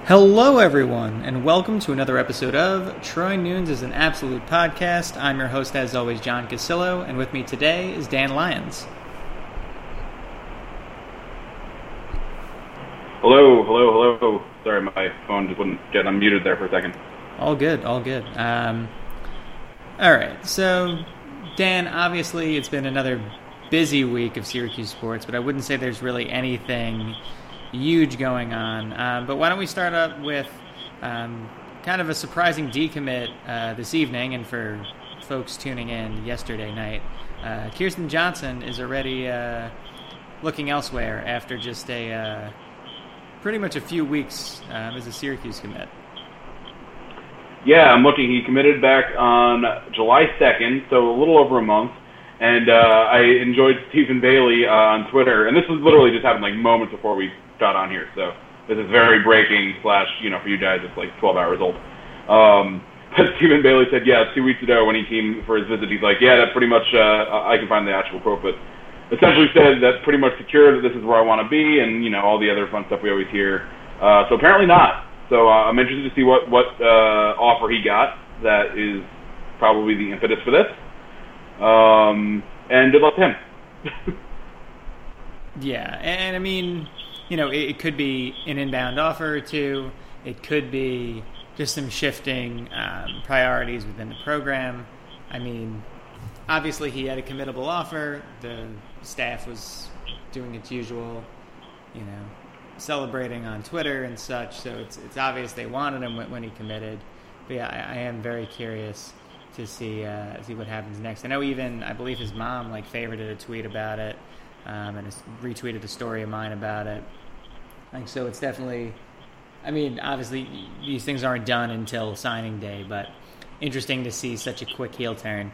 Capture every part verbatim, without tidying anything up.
Hello, everyone, and welcome to another episode of Troy Nunes is an Absolute Podcast. I'm your host, as always, John Casillo, and with me today is Dan Lyons. Hello, hello, hello. Sorry, my phone just wouldn't get unmuted there for a second. All good, all good. Um, all right, so, Dan, obviously it's been another busy week of Syracuse sports, but I wouldn't say there's really anything huge going on. Um, but why don't we start up with um, kind of a surprising decommit uh, this evening, and for folks tuning in yesterday night, uh, Kirsten Johnson is already uh, looking elsewhere after just a uh, pretty much a few weeks um, as a Syracuse commit. Yeah, I'm looking. He committed back on July second, so a little over a month. And uh, I enjoyed Stephen Bailey uh, on Twitter, and this was literally just happened like moments before we got on here, so this is very breaking, slash, you know, for you guys, it's like twelve hours old. Um, but Stephen Bailey said, yeah, two weeks ago when he came for his visit, he's like, yeah, that pretty much, uh, I can find the actual quote, but essentially said that's pretty much secure, that this is where I want to be, and, you know, all the other fun stuff we always hear. Uh, so apparently not. So uh, I'm interested to see what, what uh, offer he got that is probably the impetus for this. Um, and good luck to him. Yeah, and I mean, you know, it, it could be an inbound offer or two. It could be just some shifting um, priorities within the program. I mean, obviously he had a committable offer. The staff was doing its usual, you know, celebrating on Twitter and such. So it's it's obvious they wanted him when, when he committed. But yeah, I, I am very curious to see uh, see what happens next. I know even, I believe his mom like favorited a tweet about it um, and has retweeted a story of mine about it. Like, so it's definitely, I mean, obviously these things aren't done until signing day, but interesting to see such a quick heel turn.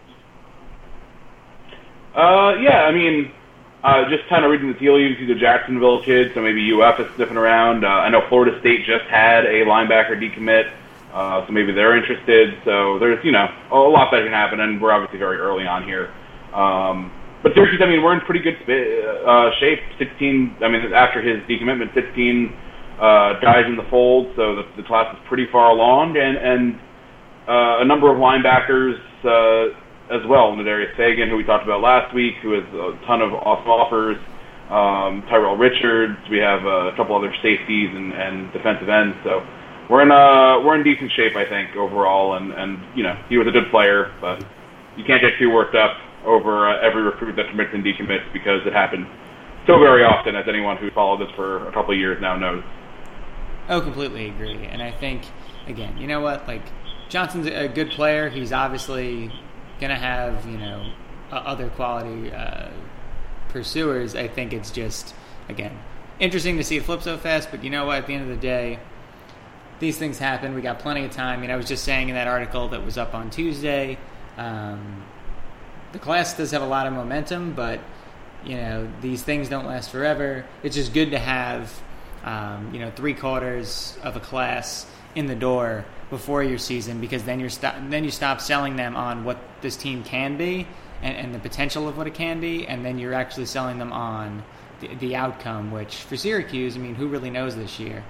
Uh, yeah, I mean, uh, just kind of reading the tea leaves, he's a Jacksonville kid, so maybe U F is sniffing around. Uh, I know Florida State just had a linebacker decommit, uh, so maybe they're interested. So there's, you know, a lot that can happen, and we're obviously very early on here. Um, But Syracuse, I mean, we're in pretty good uh, shape. sixteen, I mean, after his decommitment, sixteen uh, guys in the fold, so the, the class is pretty far along, and, and uh, a number of linebackers uh, as well. Nadarius Fagan, who we talked about last week, who has a ton of awesome offers. Um, Tyrell Richards. We have uh, a couple other safeties and, and defensive ends. So we're in uh, we're in decent shape, I think, overall. And, and you know, he was a good player, but you can't get too worked up over uh, every recruit that commits and decommits, because it happens so very often, as anyone who followed this for a couple of years now knows. Oh, completely agree. And I think, again, you know what, like, Johnson's a good player. He's obviously going to have, you know, other quality uh, pursuers. I think it's just, again, interesting to see it flip so fast, but you know what, at the end of the day, these things happen. We got plenty of time. I mean, I was just saying in that article that was up on Tuesday, um, the class does have a lot of momentum, but, you know, these things don't last forever. It's just good to have, um, you know, three quarters of a class in the door before your season, because then you're stop, then you stop selling them on what this team can be and, and the potential of what it can be, and then you're actually selling them on the, the outcome, which for Syracuse, I mean, who really knows this year?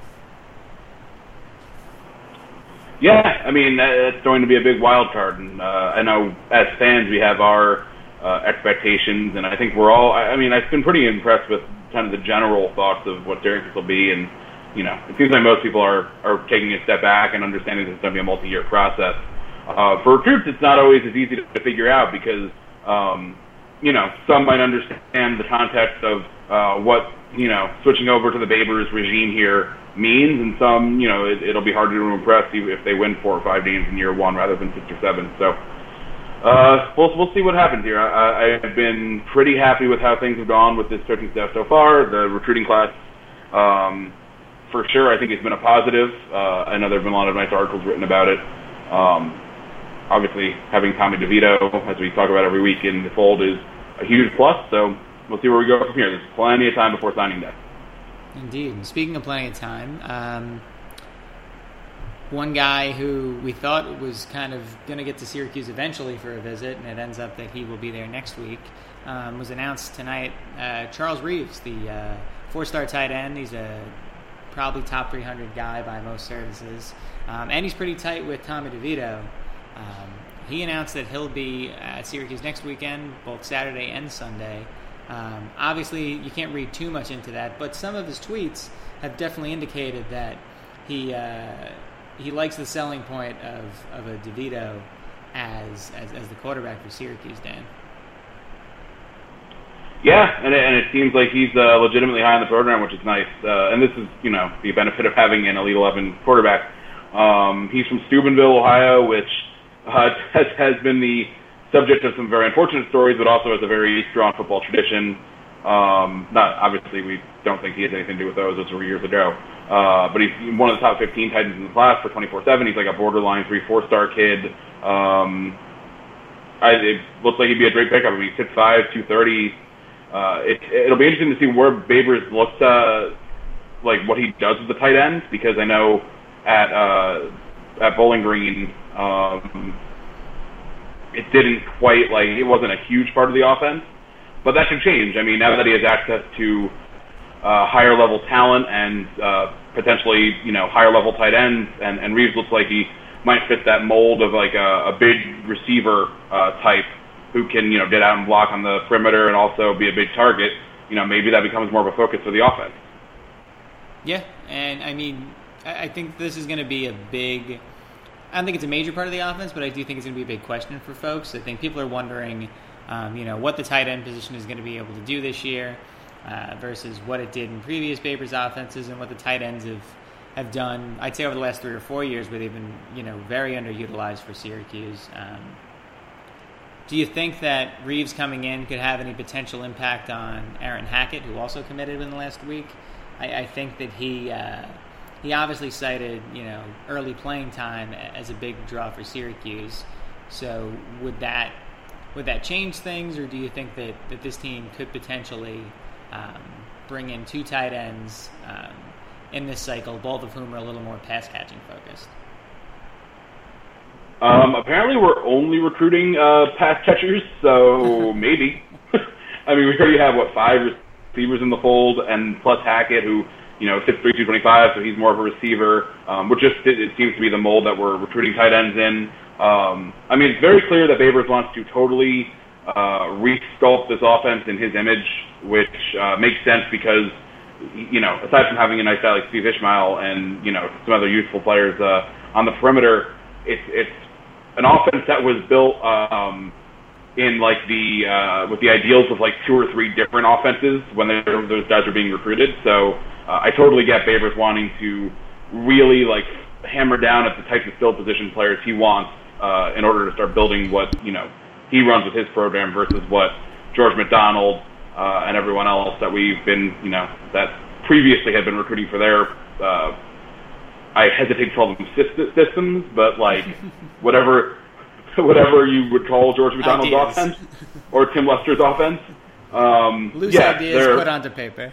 Yeah, I mean, it's going to be a big wild card. And uh, I know as fans we have our uh, expectations, and I think we're all, I mean, I've been pretty impressed with kind of the general thoughts of what Syracuse will be. And, you know, it seems like most people are, are taking a step back and understanding that it's going to be a multi-year process. Uh, for recruits, it's not always as easy to, to figure out because, um, you know, some might understand the context of uh, what, you know, switching over to the Babers regime here means, and some, you know, it, it'll be harder to impress even if they win four or five games in year one rather than six or seven. So uh, we'll we'll see what happens here. I, I've been pretty happy with how things have gone with this coaching staff so far. The recruiting class, um, for sure, I think it's been a positive. Uh, I know there have been a lot of nice articles written about it. Um, obviously, having Tommy DeVito, as we talk about every week, in the fold is a huge plus. So we'll see where we go from here. There's plenty of time before signing day. Indeed. And speaking of plenty of time, um, one guy who we thought was kind of going to get to Syracuse eventually for a visit, and it ends up that he will be there next week, um, was announced tonight. Uh, Charles Reeves, the uh, four-star tight end. He's a probably top three hundred guy by most services. Um, and he's pretty tight with Tommy DeVito. Um, he announced that he'll be at Syracuse next weekend, both Saturday and Sunday. Um, obviously, you can't read too much into that, but some of his tweets have definitely indicated that he uh, he likes the selling point of, of a DeVito as, as as the quarterback for Syracuse, Dan. Yeah, and it, and it seems like he's uh, legitimately high in the program, which is nice. Uh, and this is, you know, the benefit of having an Elite eleven quarterback. Um, he's from Steubenville, Ohio, which uh, has, has been the subject of some very unfortunate stories, but also has a very strong football tradition. Um, not obviously, we don't think he has anything to do with those. Those were years ago. Uh, but he's one of the top fifteen tight ends in the class for twenty-four seven. He's like a borderline three, four-star kid. Um, I, it looks like he'd be a great pickup. I mean, he's six five, two thirty. Uh, it, it'll be interesting to see where Babers looks, uh, like what he does with the tight ends, because I know at uh, at Bowling Green, um, it didn't quite, like, it wasn't a huge part of the offense, but that should change. I mean, now that he has access to uh, higher level talent and uh, potentially, you know, higher level tight ends, and, and Reeves looks like he might fit that mold of like a, a big receiver uh, type, who can, you know, get out and block on the perimeter and also be a big target. You know, maybe that becomes more of a focus for the offense. Yeah, and I mean, I think this is going to be a big, I don't think it's a major part of the offense, but I do think it's going to be a big question for folks. I think people are wondering, um, you know, what the tight end position is going to be able to do this year uh, versus what it did in previous Babers offenses, and what the tight ends have, have done, I'd say, over the last three or four years, where they've been, you know, very underutilized for Syracuse. Um, Do you think that Reeves coming in could have any potential impact on Aaron Hackett, who also committed in the last week? I, I think that he uh, he obviously cited, you know, early playing time as a big draw for Syracuse. So would that would that change things, or do you think that, that this team could potentially um, bring in two tight ends um, in this cycle, both of whom are a little more pass catching focused? Um, apparently we're only recruiting uh, pass catchers, so maybe. I mean, we already have, what, five receivers in the fold, and plus Hackett, who, you know, six three, two twenty-five, so he's more of a receiver, um, which just, it, it seems to be the mold that we're recruiting tight ends in. Um, I mean, it's very clear that Babers wants to totally uh, re-sculpt this offense in his image, which uh, makes sense because, you know, aside from having a nice guy like Steve Ishmael and, you know, some other youthful players uh, on the perimeter, it's it's an offense that was built um, in like the uh, with the ideals of like two or three different offenses when those guys are being recruited. So uh, I totally get Babers wanting to really like hammer down at the types of skill position players he wants uh, in order to start building what, you know, he runs with his program versus what George McDonald uh, and everyone else that we've been, you know, that previously had been recruiting for their uh, I hesitate to call them systems, but like whatever whatever you would call George McDonald's ideas. offense or Tim Lester's offense. Um, Loose yeah, ideas put onto paper.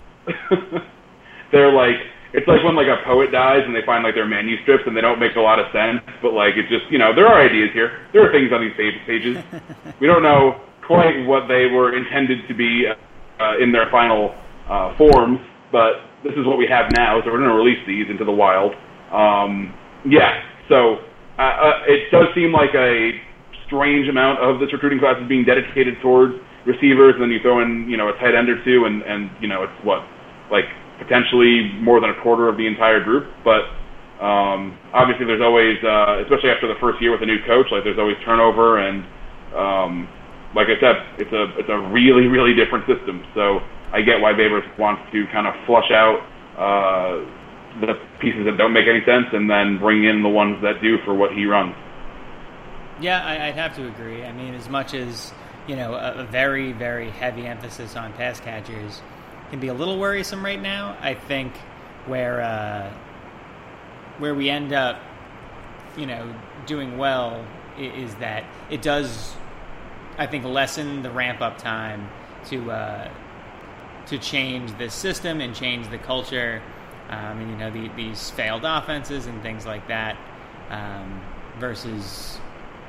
They're like, it's like when like a poet dies and they find like their manuscripts and they don't make a lot of sense, but like it just, you know, there are ideas here. There are things on these pages. We don't know quite what they were intended to be uh, in their final uh, forms, but this is what we have now, so we're going to release these into the wild. Um, yeah, so uh, uh, it does seem like a strange amount of this recruiting class is being dedicated towards receivers, and then you throw in, you know, a tight end or two, and, and you know, it's what, like potentially more than a quarter of the entire group. But um, obviously there's always, uh, especially after the first year with a new coach, like there's always turnover, and um, like I said, it's a it's a really, really different system. So I get why Babers wants to kind of flush out uh, the pieces that don't make any sense and then bring in the ones that do for what he runs. Yeah, I, I'd have to agree. I mean, as much as, you know, a, a very, very heavy emphasis on pass catchers can be a little worrisome right now, I think where uh, where we end up, you know, doing well is, is that it does, I think, lessen the ramp-up time to uh, to change the system and change the culture, um, and, you know, the, these failed offenses and things like that, um, versus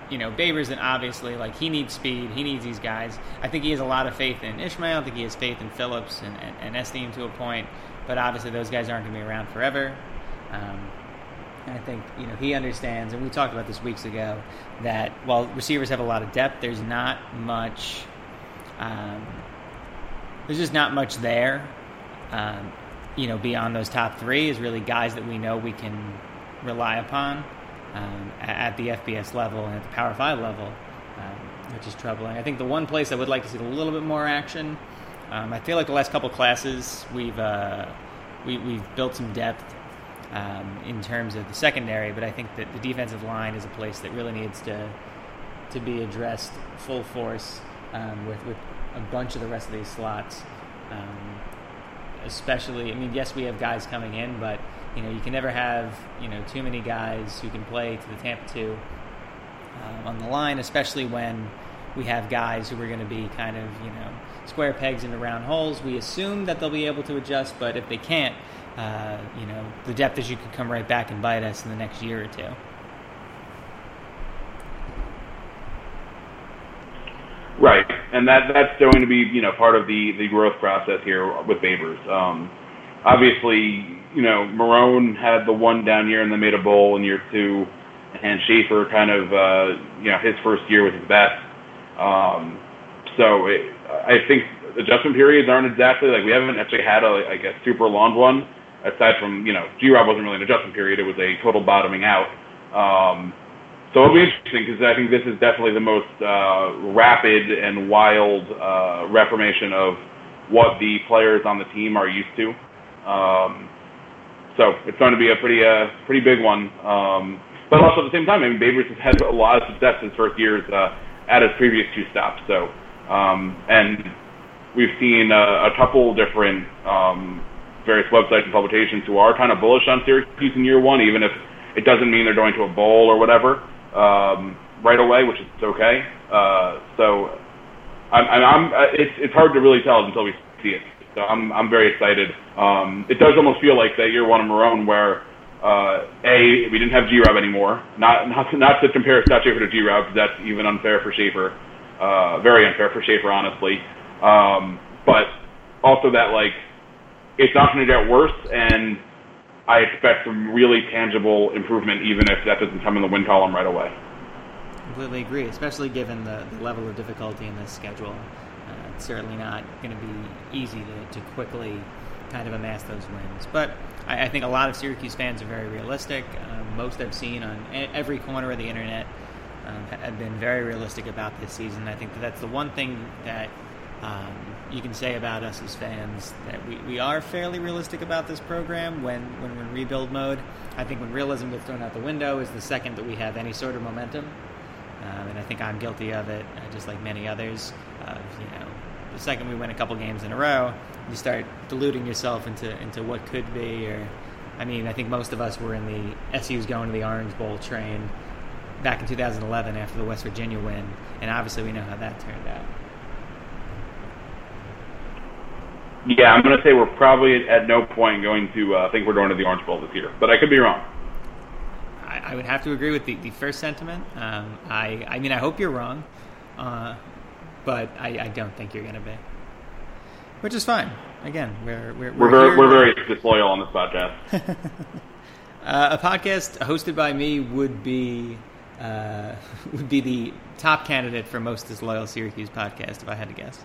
you know, Babers, and obviously, like, he needs speed. He needs these guys. I think he has a lot of faith in Ishmael. I think he has faith in Phillips and, and, and Esteem to a point. But obviously, those guys aren't going to be around forever. Um, and I think, you know, he understands, and we talked about this weeks ago, that while receivers have a lot of depth, there's not much, um, there's just not much there, um, you know, beyond those top three is really guys that we know we can rely upon. Um, at the F B S level and at the Power five level, um, which is troubling. I think the one place I would like to see a little bit more action, um, I feel like the last couple classes we've uh, we, we've built some depth um, in terms of the secondary, but I think that the defensive line is a place that really needs to to be addressed full force um, with, with a bunch of the rest of these slots. Um, especially, I mean, yes, we have guys coming in, but you know, you can never have, you know, too many guys who can play to the Tampa two um, on the line, especially when we have guys who are going to be kind of, you know, square pegs into round holes. We assume that they'll be able to adjust, but if they can't, uh, you know, the depth issue could come right back and bite us in the next year or two. Right, and that that's going to be, you know, part of the, the growth process here with Babers. Um, obviously, you know, Marone had the one down year and then made a bowl in year two, and Schaefer kind of, uh, you know, his first year was his best. Um, so it, I think adjustment periods aren't exactly, like, we haven't actually had, a, like, a super long one, aside from, you know, G-Rob wasn't really an adjustment period. It was a total bottoming out. Um, so it'll be interesting because I think this is definitely the most uh, rapid and wild uh, reformation of what the players on the team are used to. Um, so it's going to be a pretty uh, pretty big one. Um, but also at the same time, I mean, Babers has had a lot of success his first years uh, at his previous two stops. So, um, and we've seen uh, a couple different um, various websites and publications who are kind of bullish on Syracuse in year one, even if it doesn't mean they're going to a bowl or whatever um, right away, which is okay. Uh, so, I'm, I'm, it's it's hard to really tell until we see it. So I'm I'm very excited. Um, it does almost feel like that year one of Marone where uh, a we didn't have G-Rob anymore. Not not to, not to compare Scott Schaefer to G-Rob because that's even unfair for Schaefer. Uh, very unfair for Schaefer, honestly. Um, but also that like it's not going to get worse, and I expect some really tangible improvement, even if that doesn't come in the win column right away. Completely agree, especially given the, the level of difficulty in this schedule. Uh, it's certainly not going to be easy to, to quickly kind of amass those wins. But I, I think a lot of Syracuse fans are very realistic. Um, most I've seen on every corner of the internet um, have been very realistic about this season. I think that that's the one thing that um, you can say about us as fans, that we, we are fairly realistic about this program when, when we're in rebuild mode. I think when realism gets thrown out the window is the second that we have any sort of momentum. Um, and I think I'm guilty of it, uh, just like many others. Uh, you know, the second we win a couple games in a row, you start deluding yourself into into what could be. Or, I mean, I think most of us were in the S U's going to the Orange Bowl train back in two thousand eleven after the West Virginia win, and obviously we know how that turned out. Yeah, I'm going to say we're probably at no point going to uh, think we're going to the Orange Bowl this year, but I could be wrong. I would have to agree with the, the first sentiment. Um, I I mean, I hope you're wrong, uh, but I, I don't think you're going to be, which is fine. Again, we're we're we're, we're very, we're very disloyal on this podcast. uh, a podcast hosted by me would be uh, would be the top candidate for most disloyal Syracuse podcast, if I had to guess.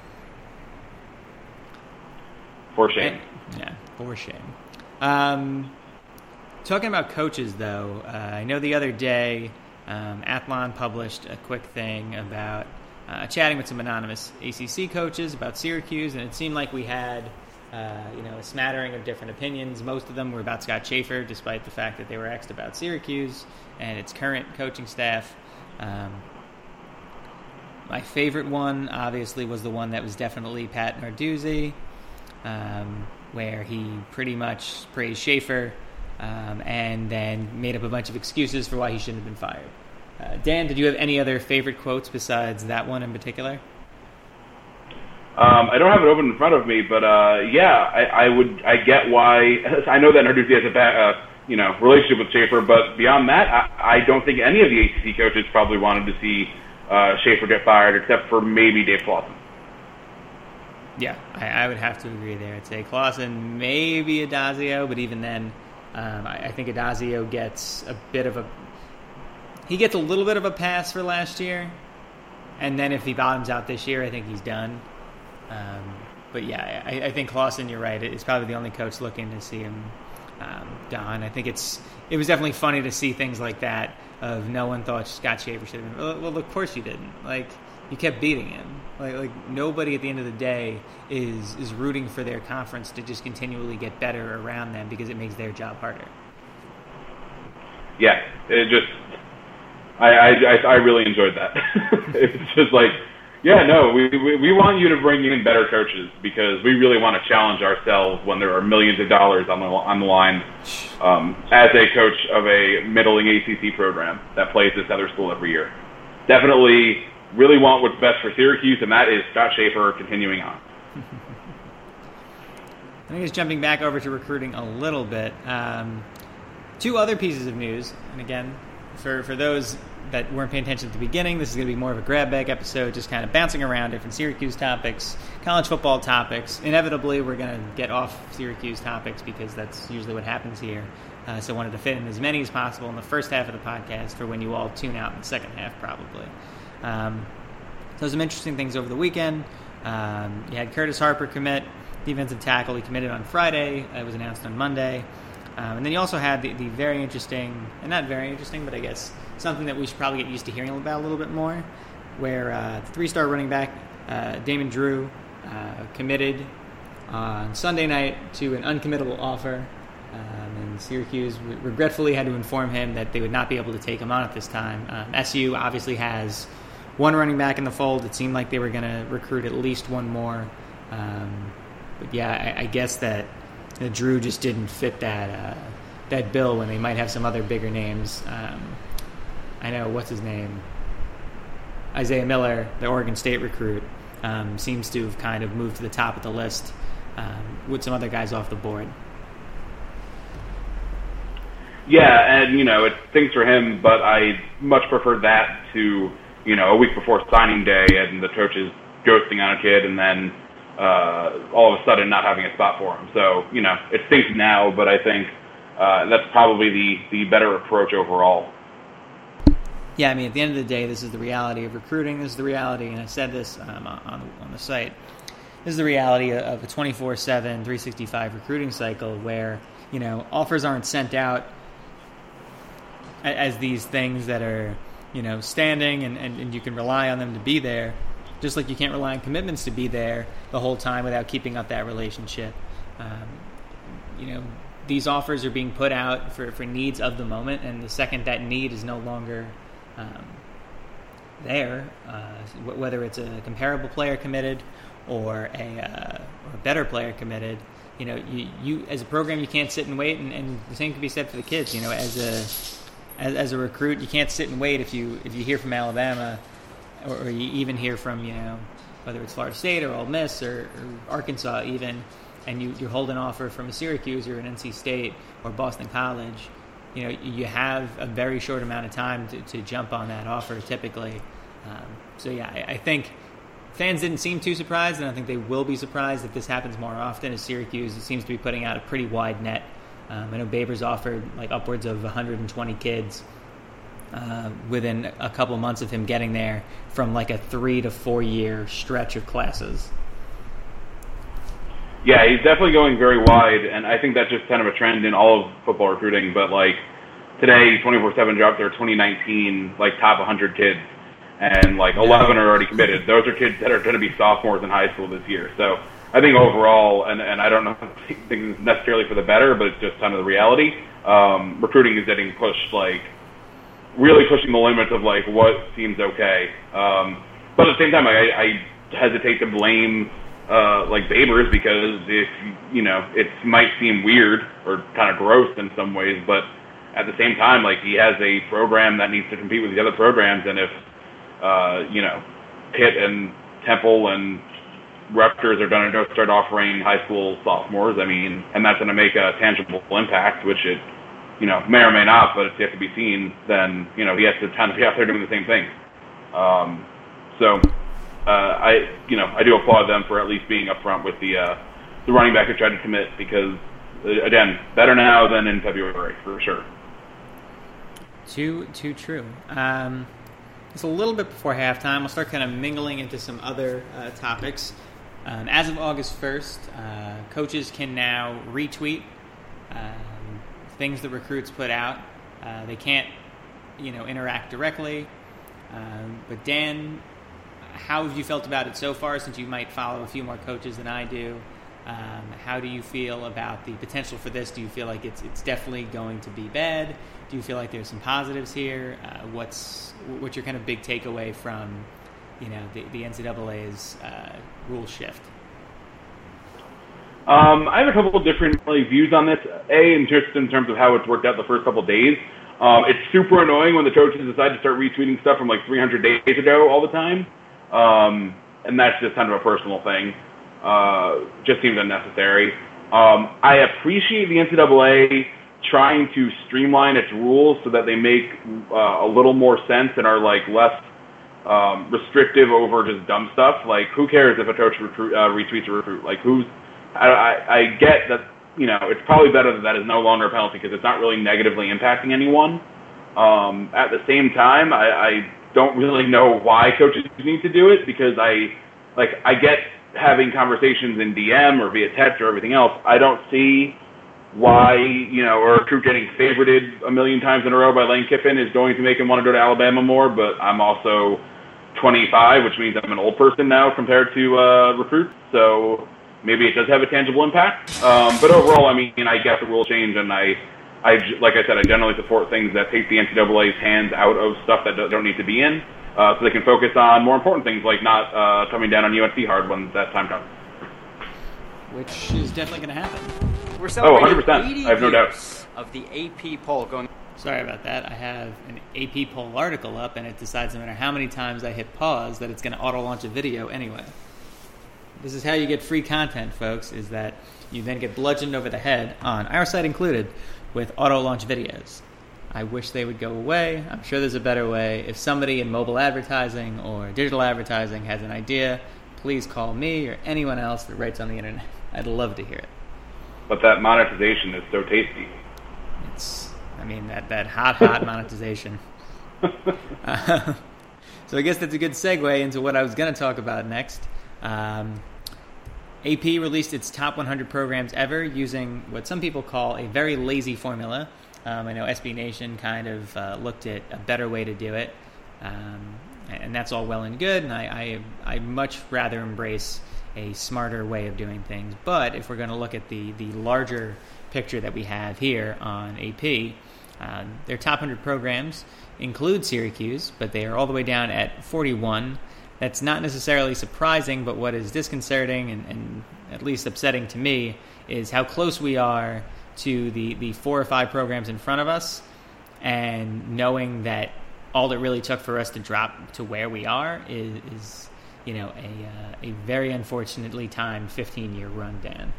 For shame. And, yeah, for shame. Um, Talking about coaches, though, uh, I know the other day um, Athlon published a quick thing about uh, chatting with some anonymous A C C coaches about Syracuse, and it seemed like we had uh, you know, a smattering of different opinions. Most of them were about Scott Schaefer, despite the fact that they were asked about Syracuse and its current coaching staff. Um, my favorite one, obviously, was the one that was definitely Pat Narduzzi, um, where he pretty much praised Schaefer, Um, and then made up a bunch of excuses for why he shouldn't have been fired. Uh, Dan, did you have any other favorite quotes besides that one in particular? Um, I don't have it open in front of me, but uh, yeah, I, I would. I get why. I know that Narduzzi has a bad, uh, you know, relationship with Schaefer, but beyond that, I, I don't think any of the A C C coaches probably wanted to see uh, Schaefer get fired, except for maybe Dave Clawson. Yeah, I, I would have to agree there. I'd say Clawson, maybe Adazio, but even then, um, I, I think Adazio gets a bit of a he gets a little bit of a pass for last year, and then if he bottoms out this year, I think he's done. Um, but yeah, I, I think Clawson, you're right. It's probably the only coach looking to see him um, gone. I think it's it was definitely funny to see things like that. Of no one thought Scott Schaefer should have been. Well, well, of course you didn't. Like you kept beating him. Like like nobody at the end of the day is is rooting for their conference to just continually get better around them because it makes their job harder. Yeah, it just I I I really enjoyed that. It's just like. Yeah, no, we, we we want you to bring in better coaches because we really want to challenge ourselves when there are millions of dollars on the on the line um, as a coach of a middling A C C program that plays this other school every year. Definitely really want what's best for Syracuse, and that is Scott Schaefer continuing on. I think it's jumping back over to recruiting a little bit. Um, two other pieces of news, and again, for, for those that weren't paying attention at the beginning, this is going to be more of a grab bag episode, just kind of bouncing around different Syracuse topics, college football topics. Inevitably, we're going to get off Syracuse topics because that's usually what happens here. Uh, so I wanted to fit in as many as possible in the first half of the podcast for when you all tune out in the second half, probably. Um, so some interesting things over the weekend. Um, you had Curtis Harper commit, defensive tackle. He committed on Friday. It was announced on Monday. Um, and then you also had the, the very interesting, and not very interesting, but I guess something that we should probably get used to hearing about a little bit more, where uh, the three-star running back, uh, Damon Drew, uh, committed on Sunday night to an uncommittable offer. Um, and Syracuse re- regretfully had to inform him that they would not be able to take him on at this time. Um, S U obviously has one running back in the fold. It seemed like they were going to recruit at least one more. Um, but yeah, I, I guess that uh, Drew just didn't fit that uh, that bill when they might have some other bigger names. Um, I know, what's his name? Isaiah Miller, the Oregon State recruit, um, seems to have kind of moved to the top of the list um, with some other guys off the board. Yeah, and, you know, it stinks for him, but I much prefer that to, you know, a week before signing day and the coach is ghosting on a kid and then uh, all of a sudden not having a spot for him. So, you know, it stinks now, but I think uh, that's probably the, the better approach overall. Yeah, I mean, at the end of the day, this is the reality of recruiting. This is the reality, and I said this um, on, the, on the site, this is the reality of a twenty-four seven, three sixty-five recruiting cycle where, you know, offers aren't sent out as these things that are, you know, standing and, and, and you can rely on them to be there, just like you can't rely on commitments to be there the whole time without keeping up that relationship. Um, you know, these offers are being put out for, for needs of the moment, and the second that need is no longer um, there, uh, whether it's a comparable player committed or a, uh, or a better player committed, you know, you, you as a program, you can't sit and wait, and, and the same can be said for the kids. You know, as a As, as a recruit, you can't sit and wait if you if you hear from Alabama, or, or you even hear from, you know, whether it's Florida State or Ole Miss or, or Arkansas even, and you, you hold an offer from a Syracuse or an N C State or Boston College. You know, you have a very short amount of time to, to jump on that offer typically. Um, so yeah, I, I think fans didn't seem too surprised, and I think they will be surprised if this happens more often, as Syracuse seems to be putting out a pretty wide net. Um, I know Babers offered like upwards of one hundred twenty kids uh, within a couple months of him getting there from like a three to four year stretch of classes. Yeah, he's definitely going very wide, and I think that's just kind of a trend in all of football recruiting. But like today, twenty-four seven dropped their twenty nineteen like top one hundred kids, and like eleven are already committed. Those are kids that are going to be sophomores in high school this year. So I think overall, and, and I don't know if it's necessarily for the better, but it's just kind of the reality. Um, recruiting is getting pushed, like really pushing the limits of like what seems okay. Um, but at the same time, I, I hesitate to blame uh, like Babers because if you know it might seem weird or kind of gross in some ways, but at the same time, like he has a program that needs to compete with the other programs, and if uh, you know Pitt and Temple and Rutgers are going to start offering high school sophomores, I mean, and that's going to make a tangible impact, which it you know, may or may not, but it's yet to be seen, then, you know, he has to kind of be out there doing the same thing. Um, so, uh, I, you know, I do applaud them for at least being upfront with the, uh, the running back who tried to commit because, uh, again, better now than in February, for sure. Too, too true. Um, it's a little bit before halftime. We'll start kind of mingling into some other uh, topics. Um, as of August first, uh, coaches can now retweet um, things that recruits put out. Uh, they can't, you know, interact directly. Um, but Dan, how have you felt about it so far, since you might follow a few more coaches than I do? Um, how do you feel about the potential for this? Do you feel like it's it's definitely going to be bad? Do you feel like there's some positives here? Uh, what's what's your kind of big takeaway from, you know, the, the N C double A's uh, rule shift? Um, I have a couple of different like, views on this. A, in just in terms of how it's worked out the first couple of days. Um, it's super annoying when the coaches decide to start retweeting stuff from like three hundred days ago all the time. Um, and that's just kind of a personal thing. Uh, just seems unnecessary. Um, I appreciate the N C double A trying to streamline its rules so that they make uh, a little more sense and are like less um, restrictive over just dumb stuff. Like, who cares if a coach recruit, uh, retweets a recruit? Like, who's? I, I, I get that. You know, it's probably better that that is no longer a penalty because it's not really negatively impacting anyone. Um, at the same time, I, I don't really know why coaches need to do it because I, like, I get having conversations in D M or via text or everything else. I don't see why, you know, or a recruit getting favorited a million times in a row by Lane Kiffin is going to make him want to go to Alabama more, but I'm also twenty-five, which means I'm an old person now compared to uh, recruits, so maybe it does have a tangible impact. Um, but overall, I mean, I get the rule change, and I, I, like I said, I generally support things that take the N C double A's hands out of stuff that don't need to be in, uh, so they can focus on more important things, like not uh, coming down on U N C hard when that time comes. Which is definitely going to happen. We're celebrating oh, one hundred percent. eighty I have no doubt. years of the A P poll going. Sorry about that. I have an A P poll article up, and it decides no matter how many times I hit pause that it's going to auto-launch a video anyway. This is how you get free content, folks, is that you then get bludgeoned over the head, on our site included, with auto-launch videos. I wish they would go away. I'm sure there's a better way. If somebody in mobile advertising or digital advertising has an idea, please call me or anyone else that writes on the internet. I'd love to hear it. But that monetization is so tasty. It's, I mean, that, that hot, hot monetization. uh, so I guess that's a good segue into what I was going to talk about next. Um, A P released its top one hundred programs ever using what some people call a very lazy formula. Um, I know S B Nation kind of uh, looked at a better way to do it, um, and that's all well and good, and I, I, I much rather embrace a smarter way of doing things. But if we're going to look at the, the larger picture that we have here on A P, uh, their top one hundred programs include Syracuse, but they are all the way down at forty-one. That's not necessarily surprising, but what is disconcerting and, and at least upsetting to me is how close we are to the, the four or five programs in front of us, and knowing that all it really took for us to drop to where we are is, is you know, a uh, a very unfortunately timed fifteen-year run, Dan.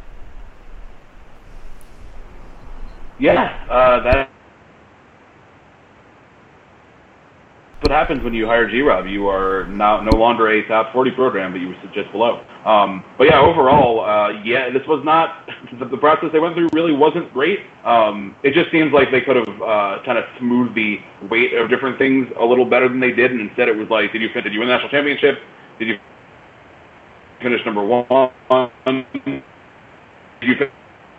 Yeah, uh, that. What happens when you hire G-Rob? You are now no longer a top forty program, but you were just below. Um, but yeah, overall, uh, yeah, this was not the, the process they went through. Really wasn't great. Um, it just seems like they could have uh, kind of smoothed the weight of different things a little better than they did, and instead it was like, did you did you win the national championship? Did you finish number one? Did you finish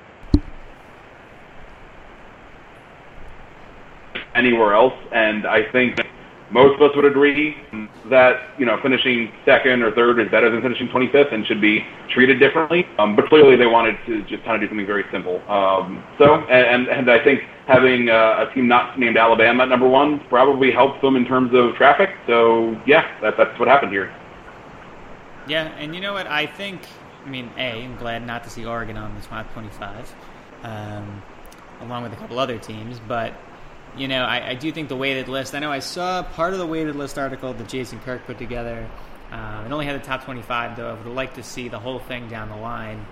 anywhere else? And I think most of us would agree that, you know, finishing second or third is better than finishing twenty-fifth and should be treated differently. Um, but clearly they wanted to just kind of do something very simple. Um, so, and, and I think having uh, a team not named Alabama at number one probably helps them in terms of traffic. So, yeah, that, that's what happened here. Yeah, and you know what? I think, I mean, A, I'm glad not to see Oregon on the top twenty-five, um, along with a couple other teams, but you know, I, I do think the weighted list, I know I saw part of the weighted list article that Jason Kirk put together. Um, it only had the top twenty-five, though. I would like to see the whole thing down the line.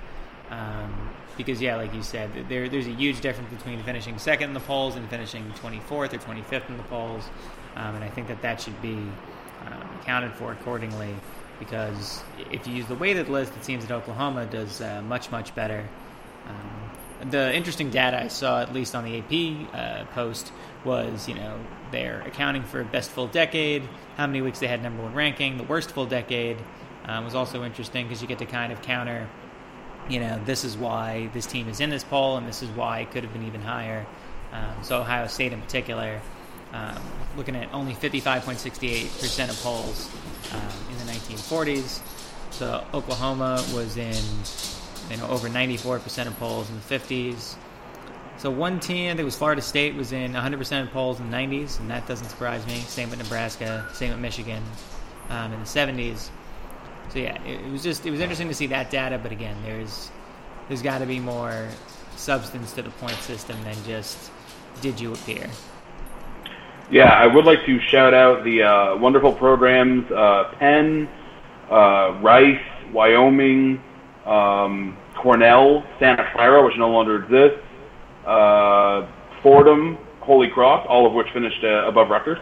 Um, because, yeah, like you said, there, there's a huge difference between finishing second in the polls and finishing twenty-fourth or twenty-fifth in the polls. Um, and I think that that should be um, accounted for accordingly, because if you use the weighted list, it seems that Oklahoma does uh, much, much better. Um, the interesting data I saw, at least on the A P uh, post, was, you know, they're accounting for best full decade, how many weeks they had number one ranking. The worst full decade um, was also interesting, because you get to kind of counter, you know, this is why this team is in this poll, and this is why it could have been even higher. Um, so Ohio State in particular, um, looking at only fifty-five point six eight percent of polls um, in the nineteen forties. So Oklahoma was in, you know, over ninety-four percent of polls in the fifties. So one team, I think it was Florida State, was in one hundred percent of polls in the nineties, and that doesn't surprise me. Same with Nebraska, same with Michigan um, in the seventies. So yeah, it, it was just it was interesting to see that data, but again, there's there's got to be more substance to the point system than just did you appear. Yeah, I would like to shout out the uh, wonderful programs uh, Penn, uh, Rice, Wyoming, um, Cornell, Santa Clara, which no longer exists, uh, Fordham, Holy Cross, all of which finished uh, above Rutgers.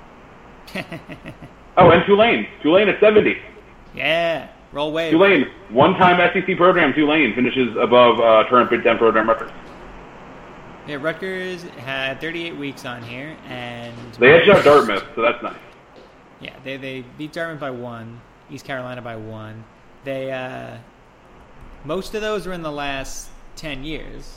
Oh, and Tulane. Tulane at seventy. Yeah, roll wave. Tulane, one-time S E C program, Tulane, finishes above uh, current Big Ten program Rutgers. Yeah, Rutgers had thirty-eight weeks on here, and They edged out Dartmouth, so that's nice. yeah, they they beat Dartmouth by one, East Carolina by one. They uh, most of those were in the last ten years,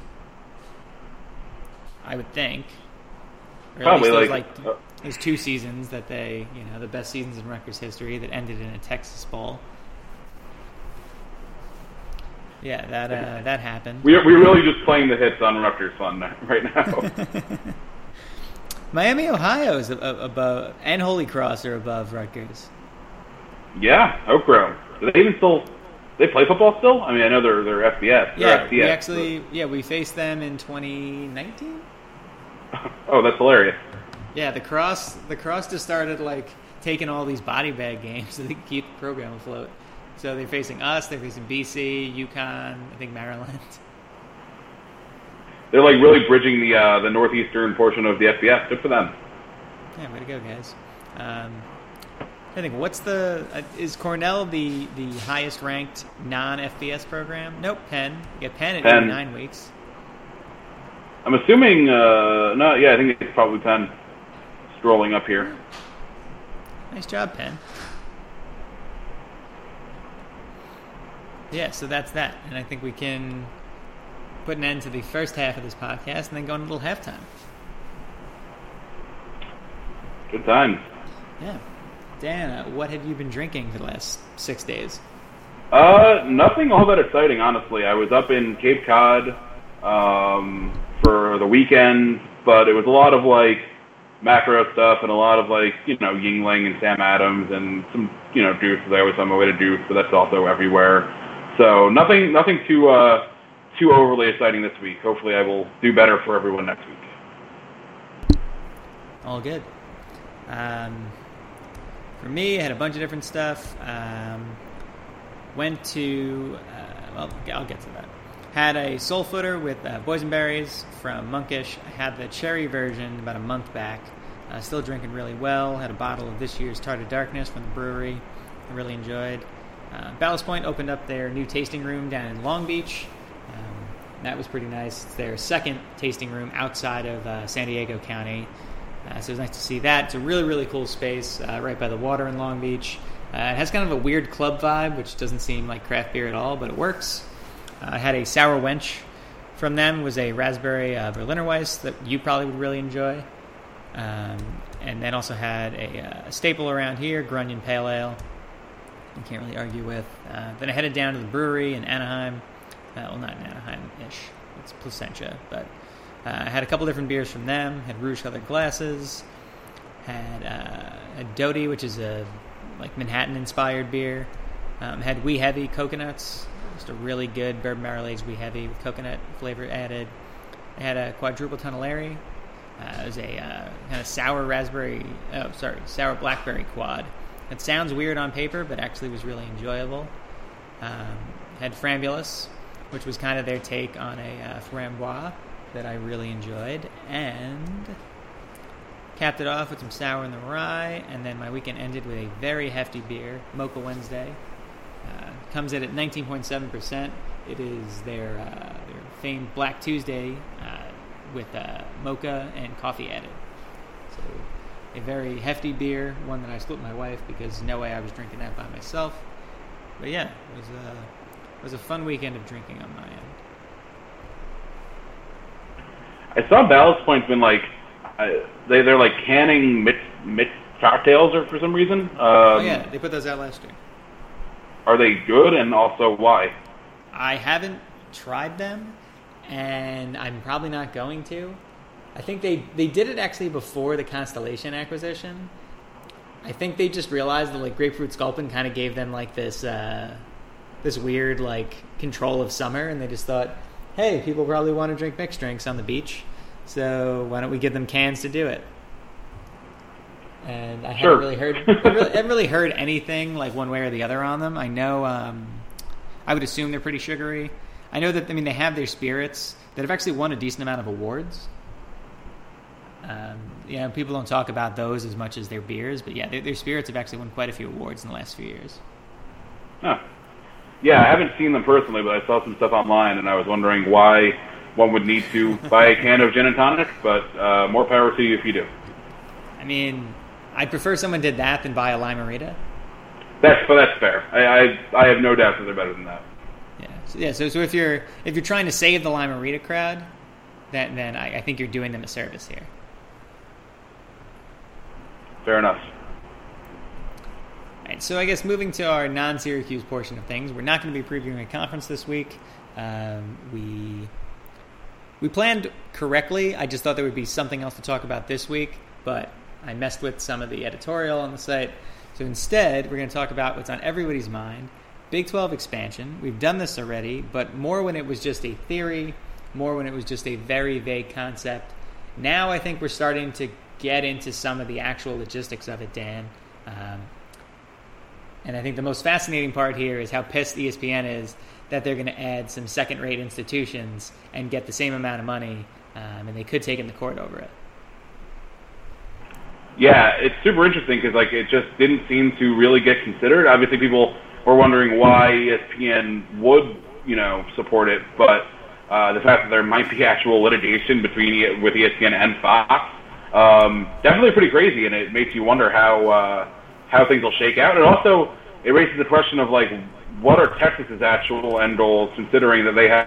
I would think. Or Probably at least like, those, like uh, there's two seasons that they, you know, the best seasons in Rutgers history that ended in a Texas Bowl. Yeah, that uh, that happened. we're, we're really just playing the hits on Rutgers Fun right now. Miami, Ohio is above, and Holy Cross are above Rutgers. Yeah, Oak Grove. Do they even still... They play football still? I mean, I know they're they're F B S. They're Yeah, F C S, we actually yeah we faced them in twenty nineteen. but... Oh, that's hilarious. Yeah, the cross the cross just started like taking all these body bag games so they can keep the program afloat. So they're facing us, they're facing B C, UConn, I think Maryland. They're like really bridging the uh, the northeastern portion of the F B S. Good for them. Yeah, way to go, guys. Um, I think what's the uh, is Cornell the the highest ranked non F B S program? Nope, Penn. You get Penn at Penn. eighty-nine weeks. I'm assuming. Uh, no, yeah, I think it's probably Penn. Scrolling up here. Nice job, Penn. Yeah, so that's that. And I think we can put an end to the first half of this podcast and then go on a little halftime. Good times. Yeah. Dan, uh, what have you been drinking for the last six days? Uh, nothing all that exciting, honestly. I was up in Cape Cod um, for the weekend, but it was a lot of like macro stuff and a lot of like, you know, Yingling and Sam Adams and some, you know, Deuce. I always on my way to Deuce, but that's also everywhere. So nothing, nothing too uh, too overly exciting this week. Hopefully, I will do better for everyone next week. All good. Um, for me, I had a bunch of different stuff. Um, went to, uh, well, I'll get to that. Had a soul footer with uh, boysenberries from Monkish. I had the cherry version about a month back. Uh, still drinking really well. Had a bottle of this year's Tart of Darkness from the brewery. I really enjoyed. Uh, Ballast Point opened up their new tasting room down in Long Beach. Um, that was pretty nice. It's their second tasting room outside of uh, San Diego County. Uh, so it was nice to see that. It's a really, really cool space uh, right by the water in Long Beach. Uh, it has kind of a weird club vibe, which doesn't seem like craft beer at all, but it works. Uh, I had a Sour Wench from them. It was a raspberry uh, Berliner Weiss that you probably would really enjoy. Um, and then also had a, uh, a staple around here, Grunion Pale Ale. You can't really argue with. Uh, then I headed down to the brewery in Anaheim. Uh, well, not in Anaheim-ish. It's Placentia. But uh, I had a couple different beers from them. Had rouge-colored glasses. Had uh, a Doty, which is a like Manhattan-inspired beer. Um, had Wee Heavy coconuts. Just a really good bourbon barrel-aged Wee Heavy with coconut flavor added. I had a quadruple tunnelary. Uh, it was a uh, kind of sour raspberry, oh, sorry, sour blackberry quad. It sounds weird on paper, but actually was really enjoyable. Um, had Frambulus, which was kind of their take on a uh, framboise that I really enjoyed, and capped it off with some sour in the rye, and then my weekend ended with a very hefty beer, Mocha Wednesday. Uh, comes in at nineteen point seven percent. It is their uh, their famed Black Tuesday uh, with uh, mocha and coffee added. So a very hefty beer, one that I split with my wife because no way I was drinking that by myself. But yeah, it was a, it was a fun weekend of drinking on my end. I saw Ballast Point's been like, uh, they, they're like canning mixed, mixed cocktails or for some reason. Um, oh yeah, they put those out last year. Are they good, and also why? I haven't tried them, and I'm probably not going to. I think they, they did it actually before the Constellation acquisition. I think they just realized that like Grapefruit Sculpin kind of gave them like this uh, this weird like control of summer, and they just thought, hey, people probably want to drink mixed drinks on the beach, so why don't we give them cans to do it? And I sure. haven't really heard I, really, I haven't really heard anything like one way or the other on them. I know um, I would assume they're pretty sugary. I know that I mean they have their spirits that have actually won a decent amount of awards. Um, yeah, people don't talk about those as much as their beers, but yeah, their, their spirits have actually won quite a few awards in the last few years. Huh. Yeah, I haven't seen them personally, but I saw some stuff online, and I was wondering why one would need to buy a can of gin and tonic, but uh, more power to you if you do. I mean, I'd prefer someone did that than buy a Lime-A-Rita. That's, but that's fair. I, I I have no doubt that they're better than that. Yeah, so, yeah. So, so if you're if you're trying to save the Lime-A-Rita crowd, then then I, I think you're doing them a service here. Fair enough. All right, so I guess moving to our non-Syracuse portion of things, we're not going to be previewing a conference this week. Um, we we planned correctly. I just thought there would be something else to talk about this week, but I messed with some of the editorial on the site. So instead, we're going to talk about what's on everybody's mind, Big twelve expansion. We've done this already, but more when it was just a theory, more when it was just a very vague concept. Now I think we're starting to get into some of the actual logistics of it, Dan. Um, and I think the most fascinating part here is how pissed E S P N is that they're going to add some second-rate institutions and get the same amount of money, um, and they could take in the court over it. Yeah, it's super interesting because like it just didn't seem to really get considered. Obviously, people were wondering why E S P N would, you know, support it, but uh, the fact that there might be actual litigation between with E S P N and Fox. Um, definitely pretty crazy, and it makes you wonder how uh, how things will shake out. And also, it raises the question of like, what are Texas's actual end goals, considering that they have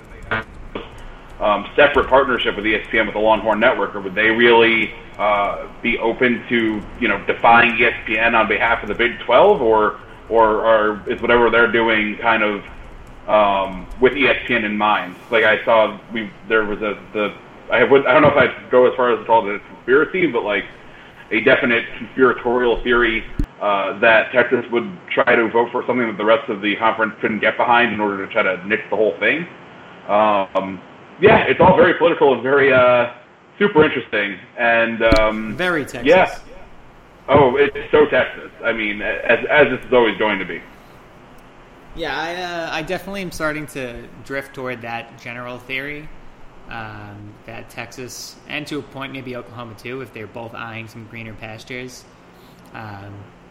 um, separate partnership with E S P N with the Longhorn Network, or would they really uh, be open to you know defying E S P N on behalf of the Big twelve, or or, or is whatever they're doing kind of um, with E S P N in mind? Like I saw, we there was a the. I would I don't know if I'd go as far as to call it a conspiracy, but like a definite conspiratorial theory uh, that Texas would try to vote for something that the rest of the conference couldn't get behind in order to try to nix the whole thing. Um, yeah, it's all very political and very uh, super interesting. And um, very Texas. Yeah. Oh, it's so Texas. I mean, as as this is always going to be. Yeah, I uh, I definitely am starting to drift toward that general theory. Um, that Texas, and to a point maybe Oklahoma too, if they're both eyeing some greener pastures, um,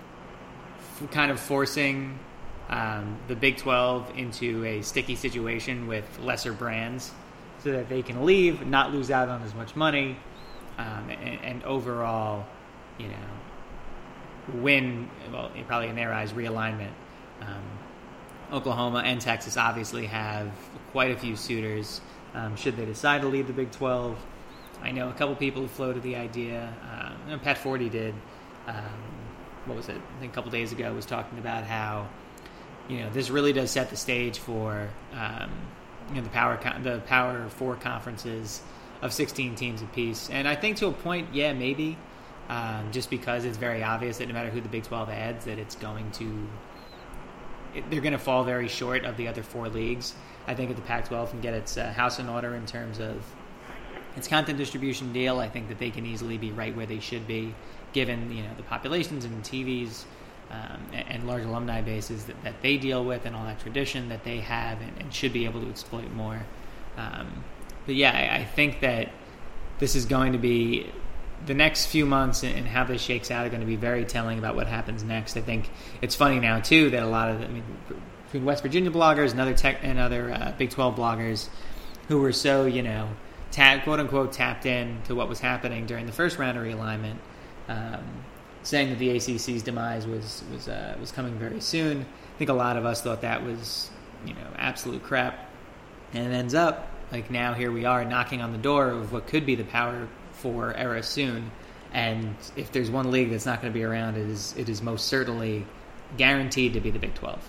f- kind of forcing um, the Big twelve into a sticky situation with lesser brands so that they can leave, not lose out on as much money, um, and, and overall, you know, win, well, probably in their eyes, realignment. Um, Oklahoma and Texas obviously have quite a few suitors. Um, should they decide to leave the Big twelve, I know a couple people have floated the idea. Uh, Pat Forty did. Um, what was it? I think a couple days ago was talking about how, you know, this really does set the stage for um, you know the power con- the Power Four conferences of sixteen teams apiece. And I think to a point, yeah, maybe, um, just because it's very obvious that no matter who the Big twelve adds, that it's going to it, they're going to fall very short of the other four leagues. I think if the Pac twelve can get its uh, house in order in terms of its content distribution deal, I think that they can easily be right where they should be, given you know the populations and T Vs um, and, and large alumni bases that, that they deal with, and all that tradition that they have and, and should be able to exploit more. Um, but yeah, I, I think that this is going to be the next few months and how this shakes out are going to be very telling about what happens next. I think it's funny now too that a lot of, I mean, between West Virginia bloggers and other tech and other uh, Big twelve bloggers who were so, you know, ta- quote unquote tapped in to what was happening during the first round of realignment, um, saying that the A C C's demise was was uh, was coming very soon. I think a lot of us thought that was, you know, absolute crap, and it ends up like now here we are knocking on the door of what could be the Power Four era soon. And if there's one league that's not going to be around, it is it is most certainly guaranteed to be the Big twelve.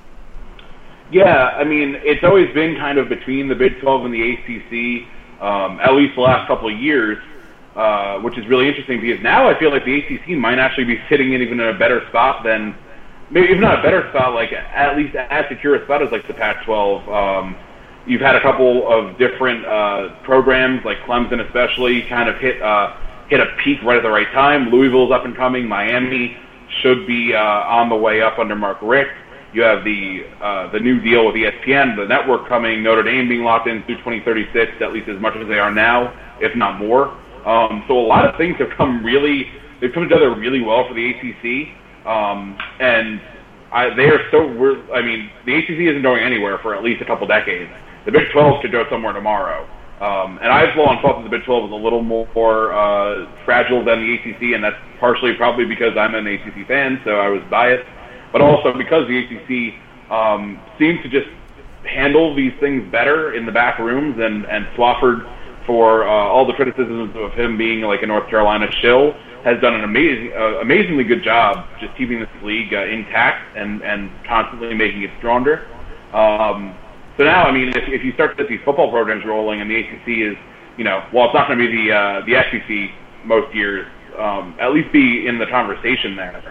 Yeah, I mean, it's always been kind of between the Big twelve and the A C C, um, at least the last couple of years, uh, which is really interesting because now I feel like the A C C might actually be sitting in even in a better spot than, maybe if not a better spot, like at least as secure a spot as like the Pac twelve. Um, you've had a couple of different uh, programs, like Clemson especially, kind of hit uh, hit a peak right at the right time. Louisville's up and coming. Miami should be uh, on the way up under Mark Richt. You have the uh, the new deal with E S P N, the network coming, Notre Dame being locked in through twenty thirty-six, at least as much as they are now, if not more. Um, so a lot of things have come really, they've come together really well for the A C C. Um, and I, they are so, we're, I mean, the A C C isn't going anywhere for at least a couple decades. The Big twelve could go somewhere tomorrow. Um, and I've long thought that the Big twelve is a little more uh, fragile than the A C C, and that's partially probably because I'm an A C C fan, so I was biased. But also because the A C C um, seems to just handle these things better in the back rooms, and, and Swofford, for uh, all the criticisms of him being like a North Carolina shill, has done an amazing, uh, amazingly good job just keeping this league uh, intact and, and constantly making it stronger. Um, so now, I mean, if, if you start to get these football programs rolling, and the A C C is, you know, well, it's not going to be the uh, the S E C most years, um, at least be in the conversation there.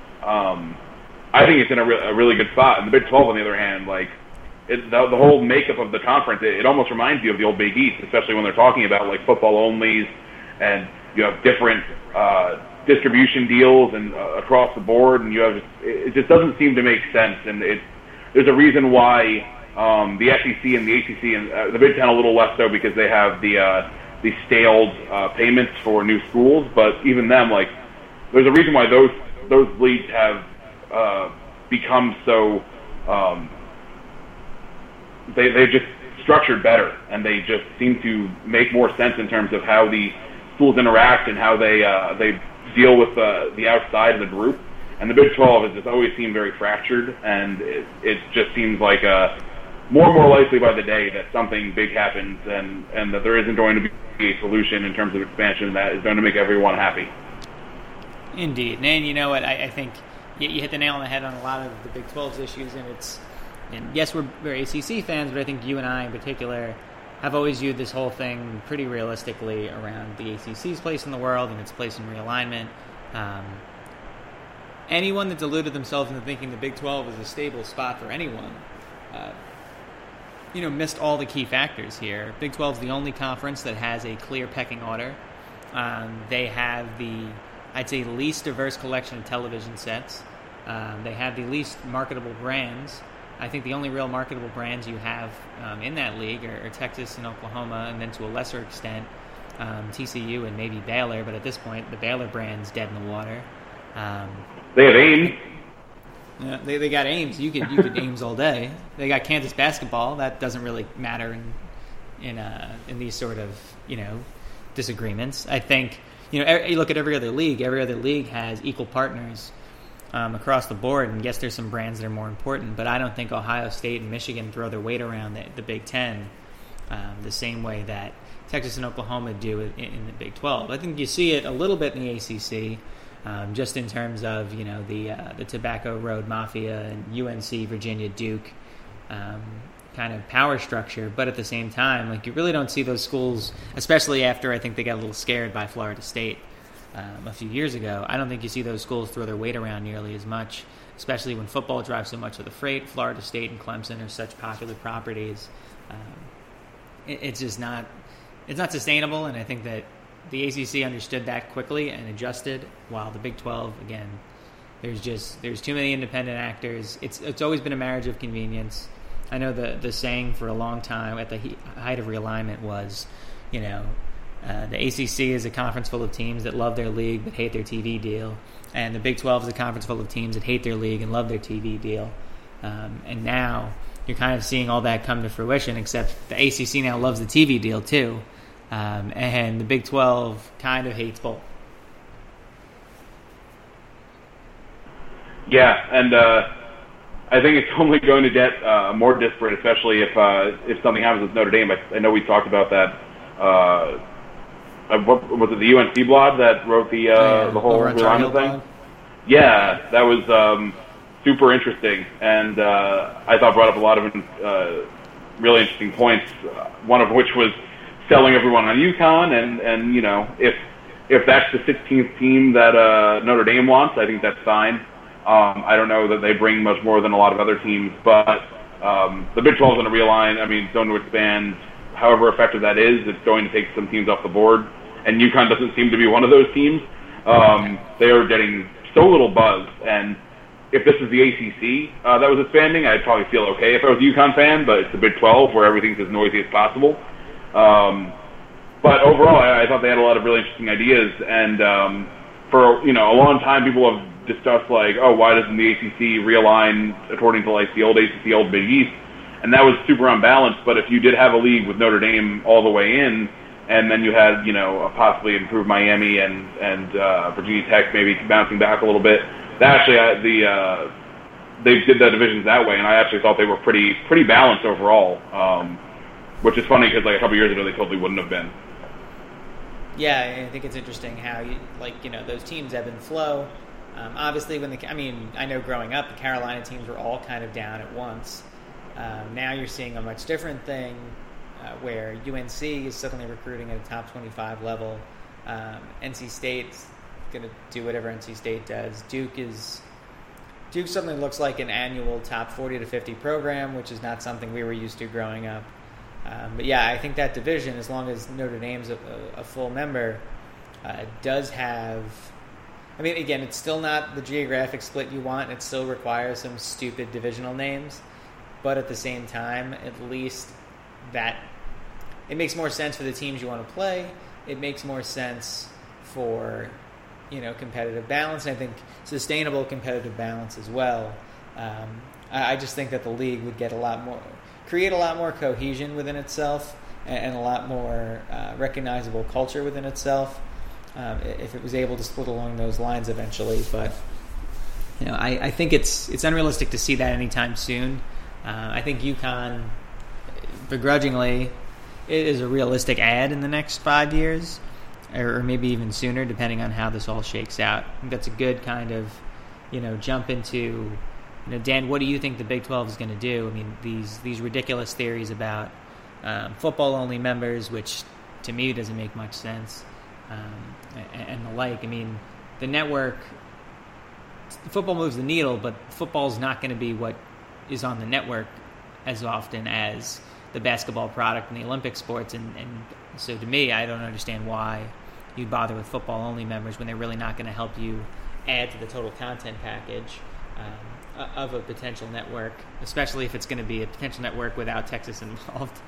Um, I think it's in a, re- a really good spot. And the Big twelve, on the other hand, like it, the, the whole makeup of the conference, it, it almost reminds you of the old Big East, especially when they're talking about like football onlys, and you have different uh, distribution deals and uh, across the board, and you have just, it, it just doesn't seem to make sense. And it, there's a reason why um, the S E C and the A C C and uh, the Big Ten a little less so, because they have the uh, the staled uh, payments for new schools. But even them, like there's a reason why those those leagues have Uh, become so um, they they're just structured better, and they just seem to make more sense in terms of how the schools interact and how they uh, they deal with uh, the outside of the group. And the Big twelve has just always seemed very fractured, and it, it just seems like uh, more and more likely by the day that something big happens, and, and that there isn't going to be a solution in terms of expansion that is going to make everyone happy. Indeed. And you know what, I, I think you, you hit the nail on the head on a lot of the Big twelve's issues, and it's, and yes, we're, we're A C C fans, but I think you and I in particular have always viewed this whole thing pretty realistically around the A C C's place in the world and its place in realignment. Um, anyone that deluded themselves into thinking the Big twelve was a stable spot for anyone, uh, you know, missed all the key factors here. Big twelve is the only conference that has a clear pecking order. Um, they have the, I'd say, least diverse collection of television sets. Um, they have the least marketable brands. I think the only real marketable brands you have um, in that league are, are Texas and Oklahoma, and then to a lesser extent um, T C U and maybe Baylor. But at this point, the Baylor brand's dead in the water. Um, they have Ames. Yeah, they they got Ames. You could you could Ames all day. They got Kansas basketball. That doesn't really matter in in uh, in these sort of, you know, disagreements. I think, you know, you look at every other league. Every other league has equal partners um, across the board. And yes, there's some brands that are more important, but I don't think Ohio State and Michigan throw their weight around the, the Big Ten um, the same way that Texas and Oklahoma do in, in the Big twelve. I think you see it a little bit in the A C C, um, just in terms of, you know, the uh, the Tobacco Road Mafia and U N C, Virginia, Duke um, kind of power structure. But at the same time, like, you really don't see those schools, especially after I think they got a little scared by Florida State um, a few years ago. I don't think you see those schools throw their weight around nearly as much, especially when football drives so much of the freight. Florida State and Clemson are such popular properties. Um, it, it's just not it's not sustainable, and I think that the A C C understood that quickly and adjusted, while the Big twelve, again, There's just there's too many independent actors. It's it's always been a marriage of convenience. I know the the saying for a long time at the he, height of realignment was, you know, uh, the A C C is a conference full of teams that love their league but hate their T V deal, and the Big twelve is a conference full of teams that hate their league and love their T V deal. Um, and now you're kind of seeing all that come to fruition, except the A C C now loves the T V deal too, um, and the Big twelve kind of hates both. Yeah, and uh, I think it's only going to get uh, more disparate, especially if uh, if something happens with Notre Dame. I, I know we talked about that. Uh, uh, what, was it the U N C blog that wrote the uh, yeah, the whole realignment thing? Blog. Yeah, that was um, super interesting, and uh, I thought brought up a lot of uh, really interesting points. Uh, one of which was selling everyone on UConn, and and you know if if that's the sixteenth team that uh, Notre Dame wants, I think that's fine. Um, I don't know that they bring much more than a lot of other teams, but um, the Big twelve is going to realign. I mean, it's going to expand. However effective that is, it's going to take some teams off the board, and UConn doesn't seem to be one of those teams. Um, they are getting so little buzz, and if this is the A C C uh, that was expanding, I'd probably feel okay if I was a UConn fan, but it's the Big twelve where everything's as noisy as possible. Um, but overall, I, I thought they had a lot of really interesting ideas, and um, for you know a long time, people have discussed like, oh, why doesn't the A C C realign according to like the old A C C, old Big East? And that was super unbalanced. But if you did have a league with Notre Dame all the way in, and then you had you know a possibly improved Miami and and uh, Virginia Tech maybe bouncing back a little bit, that actually uh, the uh, they did the divisions that way, and I actually thought they were pretty pretty balanced overall. Um, which is funny because like a couple years ago they totally wouldn't have been. Yeah, I think it's interesting how you like you know those teams ebb and flow. Um, obviously, when the I mean, I know growing up, the Carolina teams were all kind of down at once. Um, now you're seeing a much different thing, uh, where U N C is suddenly recruiting at a top twenty-five level. Um, N C State's going to do whatever N C State does. Duke is Duke suddenly looks like an annual top forty to fifty program, which is not something we were used to growing up. Um, but yeah, I think that division, as long as Notre Dame's a, a, a full member, uh, does have. I mean, again, it's still not the geographic split you want. It still requires some stupid divisional names. But at the same time, at least that it makes more sense for the teams you want to play. It makes more sense for, you know, competitive balance. And I think sustainable competitive balance as well. Um, I, I just think that the league would get a lot more, create a lot more cohesion within itself and, and a lot more uh, recognizable culture within itself. Um, if it was able to split along those lines eventually, but you know, I, I think it's it's unrealistic to see that anytime soon. Uh, I think UConn, begrudgingly, it is a realistic ad in the next five years, or, or maybe even sooner, depending on how this all shakes out. I think that's a good kind of, you know, jump into, you know, Dan, what do you think the Big twelve is going to do? I mean, these these ridiculous theories about um, football-only members, which to me doesn't make much sense. Um, and the like. I mean, the network, football moves the needle, but football's not going to be what is on the network as often as the basketball product and the Olympic sports. And, and so to me, I don't understand why you bother with football-only members when they're really not going to help you add to the total content package um, of a potential network, especially if it's going to be a potential network without Texas involved.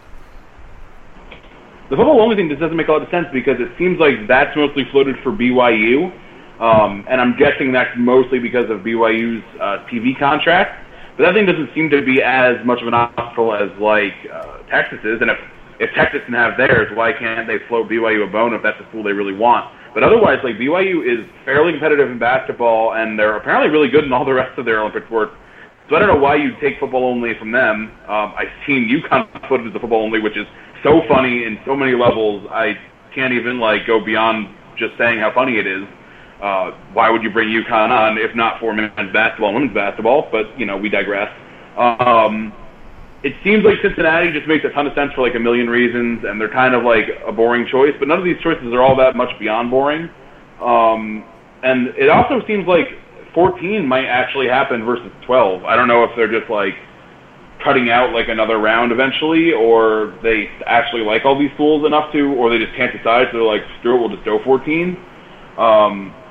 The football only thing just doesn't make a lot of sense because it seems like that's mostly floated for B Y U, um, and I'm guessing that's mostly because of B Y U's uh, T V contract. But that thing doesn't seem to be as much of an obstacle as like uh, Texas is. And if if Texas can have theirs, why can't they float B Y U a bone if that's the school they really want? But otherwise, like B Y U is fairly competitive in basketball, and they're apparently really good in all the rest of their Olympic sports. So I don't know why you'd take football only from them. Um, I've seen UConn put it as a football only, which is so funny in so many levels. I can't even like go beyond just saying how funny it is. Uh, why would you bring UConn on if not for men's basketball and women's basketball? But you know, we digress. Um, it seems like Cincinnati just makes a ton of sense for like a million reasons, and they're kind of like a boring choice. But none of these choices are all that much beyond boring. Um, and it also seems like fourteen might actually happen versus twelve. I don't know if they're just like cutting out like another round eventually, or they actually like all these schools enough to, or they just can't decide, so they're like, screw it, we'll just go fourteen. Um,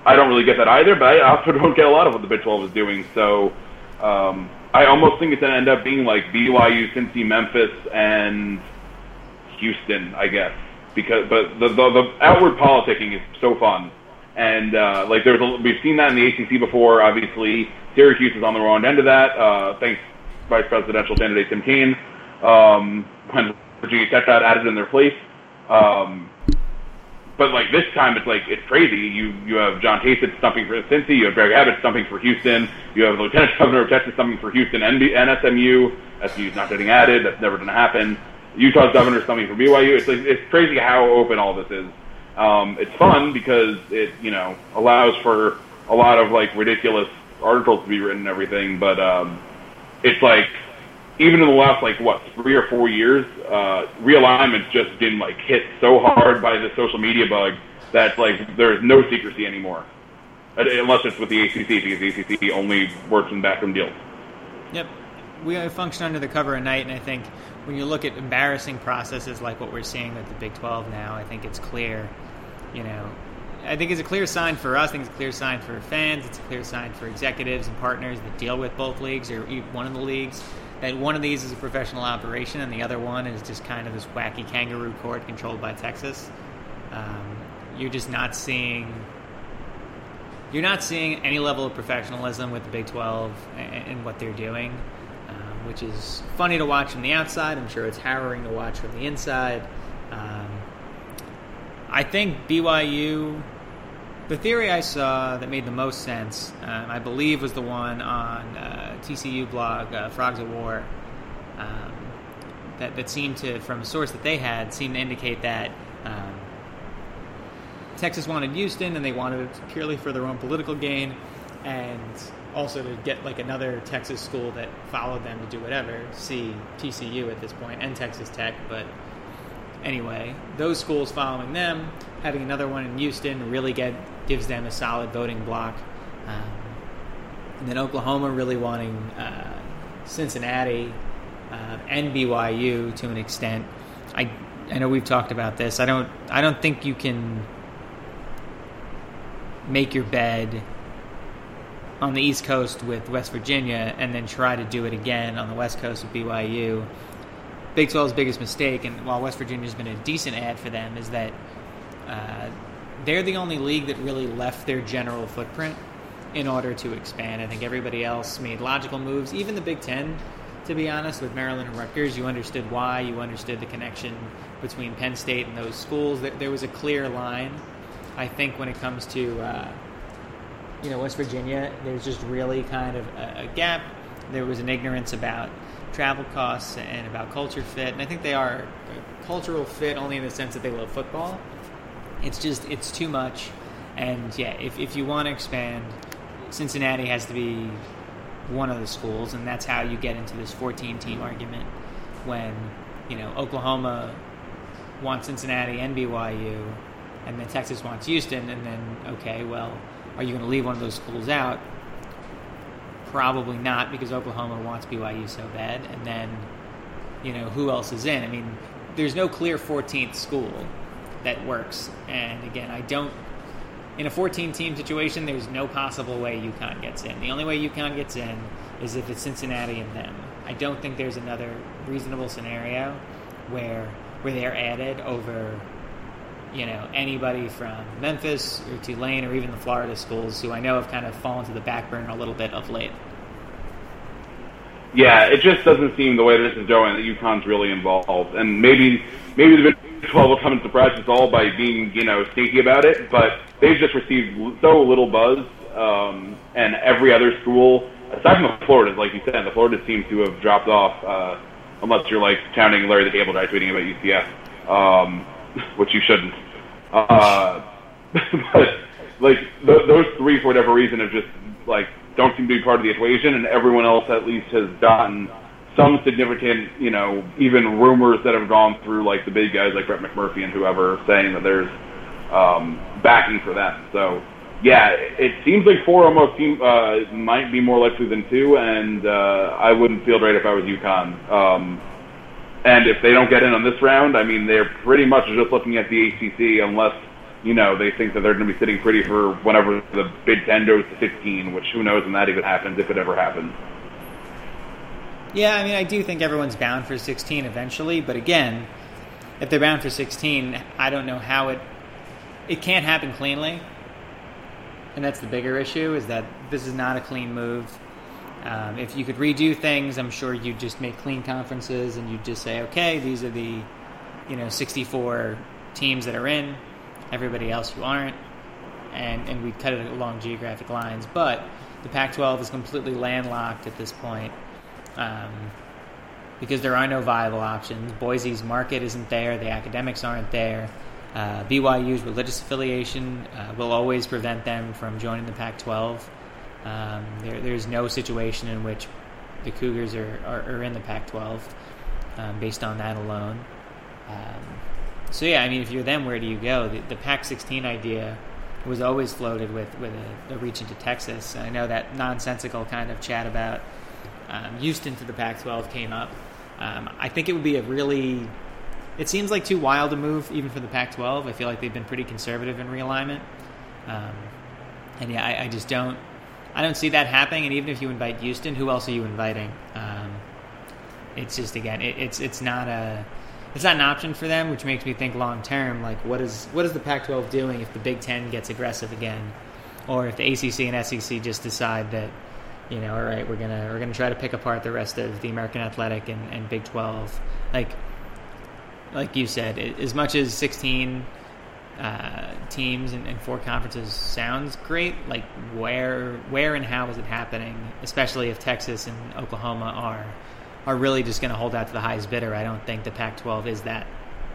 I don't really get that either, but I also don't get a lot of what the Big twelve is doing. So um, I almost think it's going to end up being like B Y U, Cincy, Memphis, and Houston, I guess. Because, but the, the the outward politicking is so fun, and uh, like there's a, we've seen that in the A C C before. Obviously, Syracuse is on the wrong end of that. Uh, thanks, Vice Presidential candidate Tim Kaine, um, when Virginia Tech got added in their place. Um, but like this time, it's like it's crazy. You you have John Kasich stumping for Cincy. You have Greg Abbott stumping for Houston. You have Lieutenant Governor of Texas stumping for Houston and, and S M U. S M U's not getting added. That's never going to happen. Utah's governor stumping for B Y U. It's like, it's crazy how open all this is. Um, it's fun because it you know allows for a lot of like ridiculous articles to be written and everything. But um, it's like even in the last like what three or four years, uh, realignment's just been like hit so hard by the social media bug that like there's no secrecy anymore, unless it's with the A C C because the A C C only works in backroom deals. Yep, we function under the cover of night, and I think when you look at embarrassing processes like what we're seeing with the Big twelve now, I think it's clear, you know, I think it's a clear sign for us. I think it's a clear sign for fans. It's a clear sign for executives and partners that deal with both leagues or one of the leagues, that one of these is a professional operation and the other one is just kind of this wacky kangaroo court controlled by Texas. Um, you're just not seeing you're not seeing any level of professionalism with the Big twelve and, and what they're doing, um, which is funny to watch from the outside. I'm sure it's harrowing to watch from the inside. Um, I think B Y U, the theory I saw that made the most sense, um, I believe, was the one on uh, T C U blog, uh, Frogs at War, um, that, that seemed to, from a source that they had, seemed to indicate that um, Texas wanted Houston, and they wanted it purely for their own political gain, and also to get like another Texas school that followed them to do whatever. See T C U at this point, and Texas Tech, but anyway, those schools following them, having another one in Houston really get gives them a solid voting block. Um, and then Oklahoma really wanting uh, Cincinnati uh, and B Y U to an extent. I I know we've talked about this. I don't I don't think you can make your bed on the East Coast with West Virginia and then try to do it again on the West Coast with B Y U. Big twelve's biggest mistake, and while West Virginia's been a decent ad for them, is that uh, they're the only league that really left their general footprint in order to expand. I think everybody else made logical moves, even the Big Ten, to be honest, with Maryland and Rutgers. You understood why, you understood the connection between Penn State and those schools. There was a clear line. I think when it comes to uh, you know West Virginia, there's just really kind of a, a gap. There was an ignorance about travel costs and about culture fit, and I think they are a cultural fit only in the sense that they love football. It's just, it's too much, and yeah, if, if you want to expand, Cincinnati has to be one of the schools, and that's how you get into this fourteen-team argument when, you know, Oklahoma wants Cincinnati and B Y U, and then Texas wants Houston, and then, okay, well, are you going to leave one of those schools out? Probably not, because Oklahoma wants B Y U so bad. And then, you know, who else is in? I mean, there's no clear fourteenth school that works. And again, I don't, in a fourteen-team situation, there's no possible way UConn gets in. The only way UConn gets in is if it's Cincinnati and them. I don't think there's another reasonable scenario where where they're added over, you know, anybody from Memphis or Tulane or even the Florida schools, who I know have kind of fallen to the back burner a little bit of late. Yeah, it just doesn't seem the way this is going that UConn's really involved. And maybe maybe the Big twelve will come and surprise us all by being, you know, sneaky about it, but they've just received so little buzz, um, and every other school, aside from the Floridas, like you said, the Floridas seem to have dropped off, uh, unless you're, like, counting Larry the Cable Guy tweeting about U C F. Um, which you shouldn't. Uh, but, like, th- those three, for whatever reason, have just, like, don't seem to be part of the equation, and everyone else at least has gotten some significant, you know, even rumors that have gone through, like, the big guys like Brett McMurphy and whoever, saying that there's um, backing for them. So, yeah, it seems like four almost seem, uh, might be more likely than two, and uh, I wouldn't feel great if I was UConn. Um, And if they don't get in on this round, I mean, they're pretty much just looking at the A C C unless you know, they think that they're going to be sitting pretty for whenever the Big Ten goes to sixteen, which who knows when that even happens, if it ever happens. Yeah, I mean, I do think everyone's bound for sixteen eventually, but again, if they're bound for sixteen, I don't know how it... It can't happen cleanly, and that's the bigger issue, is that this is not a clean move. Um, if you could redo things, I'm sure you'd just make clean conferences, and you'd just say, okay, these are the, you know, sixty-four teams that are in, everybody else who aren't, and, and we'd cut it along geographic lines. But the Pac twelve is completely landlocked at this point. Um, because there are no viable options. Boise's market isn't there. The academics aren't there. Uh, B Y U's religious affiliation uh, will always prevent them from joining the Pac twelve. Um, there, there's no situation in which the Cougars are, are, are in the Pac twelve um, based on that alone. Um, so, yeah, I mean, if you're them, where do you go? The, the Pac sixteen idea was always floated with, with a, a reach into Texas. I know that nonsensical kind of chat about um, Houston to the Pac twelve came up. Um, I think it would be a really... It seems like too wild a move, even for the Pac twelve. I feel like they've been pretty conservative in realignment. Um, and, yeah, I, I just don't... I don't see that happening, and even if you invite Houston, who else are you inviting? Um, it's just, again, it, it's it's not a... It's not an option for them, which makes me think long term, like what is what is the Pac twelve doing if the Big Ten gets aggressive again, or if the A C C and S E C just decide that, you know, all right, we're gonna we're gonna try to pick apart the rest of the American Athletic and, and Big twelve. Like like you said, it, as much as sixteen uh, teams and, and four conferences sounds great, like where where and how is it happening? Especially if Texas and Oklahoma are. are really just going to hold out to the highest bidder. I don't think the Pac twelve is that.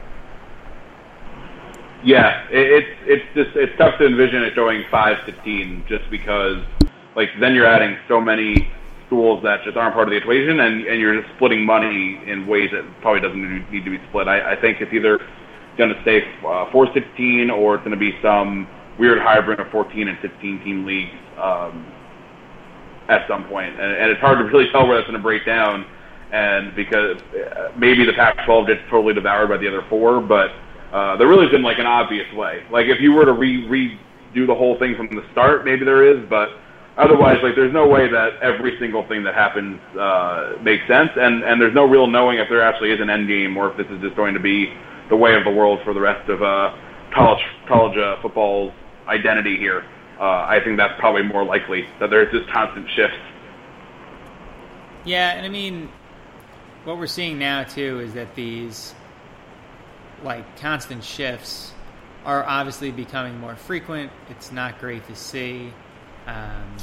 Yeah, it, it's it's just it's tough to envision it going five sixteen just because, like, then you're adding so many schools that just aren't part of the equation, and, and you're just splitting money in ways that probably doesn't need to be split. I, I think it's either going to stay uh, four sixteen or it's going to be some weird hybrid of fourteen and sixteen team leagues um, at some point, and, and it's hard to really tell where that's going to break down. And because maybe the Pac twelve gets totally devoured by the other four, but uh, there really isn't like an obvious way. Like if you were to re redo the whole thing from the start, maybe there is, but otherwise, like there's no way that every single thing that happens uh, makes sense, and and there's no real knowing if there actually is an end game or if this is just going to be the way of the world for the rest of uh, college college uh, football's identity here. Uh, I think that's probably more likely that there's just constant shifts. Yeah, and I mean, what we're seeing now, too, is that these, like, constant shifts are obviously becoming more frequent. It's not great to see. Um,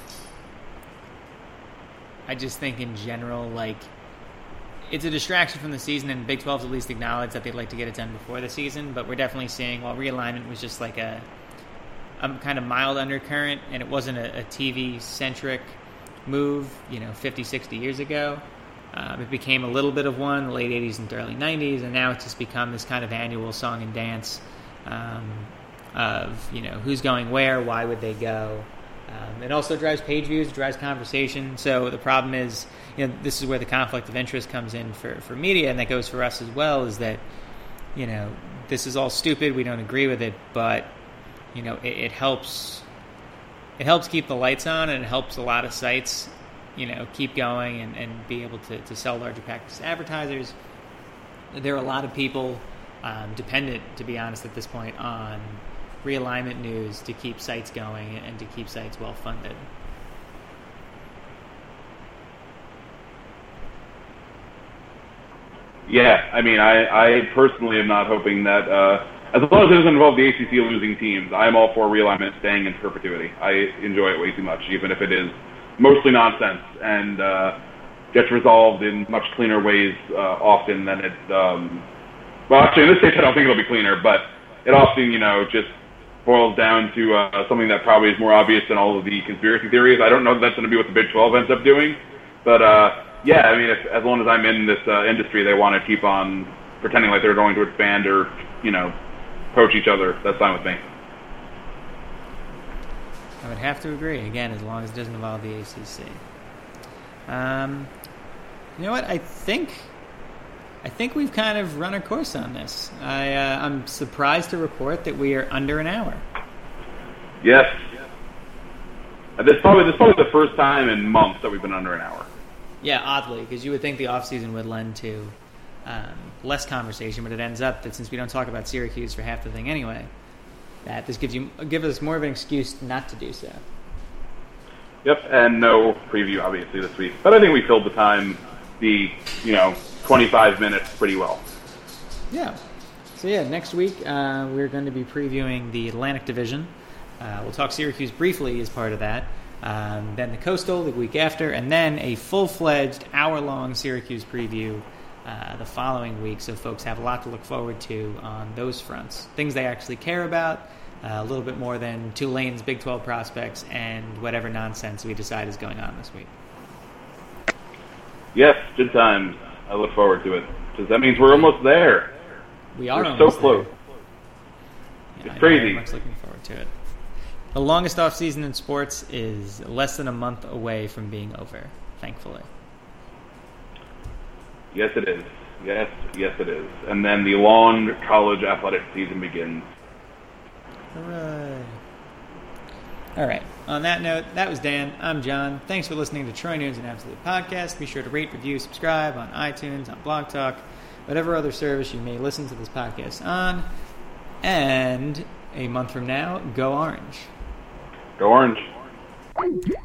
I just think, in general, like, it's a distraction from the season, and Big twelve's at least acknowledged that they'd like to get it done before the season, but we're definitely seeing, while realignment was just, like, a, a kind of mild undercurrent, and it wasn't a, a T V-centric move, you know, fifty, sixty years ago. Um, it became a little bit of one in the late eighties and early nineties, and now it's just become this kind of annual song and dance um, of, you know, who's going where, why would they go. Um, it also drives page views, it drives conversation. So the problem is, you know, this is where the conflict of interest comes in for, for media, and that goes for us as well, is that, you know, this is all stupid, we don't agree with it, but, you know, it, it helps it helps keep the lights on, and it helps a lot of sites, you know, keep going and, and be able to, to sell larger packages to advertisers. There are a lot of people um, dependent, to be honest, at this point, on realignment news to keep sites going and to keep sites well funded. Yeah, I mean, I, I personally am not hoping that, uh, as long as it doesn't involve the A C C losing teams, I'm all for realignment staying in perpetuity. I enjoy it way too much, even if it is mostly nonsense and uh, gets resolved in much cleaner ways uh, often than it. Um, well, actually, in this case, I don't think it'll be cleaner, but it often, you know, just boils down to uh, something that probably is more obvious than all of the conspiracy theories. I don't know if that's going to be what the Big twelve ends up doing, but uh, yeah, I mean, if, as long as I'm in this uh, industry, they want to keep on pretending like they're going to expand or, you know, poach each other. That's fine with me. I would have to agree, again, as long as it doesn't involve the A C C. Um, you know what? I think I think we've kind of run our course on this. I, uh, I'm surprised to report that we are under an hour. Yes. This is probably, this is probably the first time in months that we've been under an hour. Yeah, oddly, because you would think the offseason would lend to um, less conversation, but it ends up that since we don't talk about Syracuse for half the thing anyway, that this gives you give us more of an excuse not to do so. Yep, and no preview, obviously, this week. But I think we filled the time, the, you know, twenty-five minutes pretty well. Yeah. So, yeah, next week uh, we're going to be previewing the Atlantic Division. Uh, we'll talk Syracuse briefly as part of that. Um, then the Coastal the week after, and then a full-fledged hour-long Syracuse preview uh, the following week. So folks have a lot to look forward to on those fronts. Things they actually care about, uh, a little bit more than Tulane's Big twelve prospects and whatever nonsense we decide is going on this week. Yes, good times. I look forward to it. Because that means we're almost there. We are we're almost so close. there. Yeah, it's crazy. I'm very much looking forward to it. The longest off season in sports is less than a month away from being over, thankfully. Yes, it is. Yes, yes, it is. And then the long college athletic season begins. Hooray. All right. On that note, that was Dan. I'm John. Thanks for listening to Troy Nunes and Absolute Podcast. Be sure to rate, review, subscribe on iTunes, on Blog Talk, whatever other service you may listen to this podcast on. And a month from now, go Orange. Go Orange.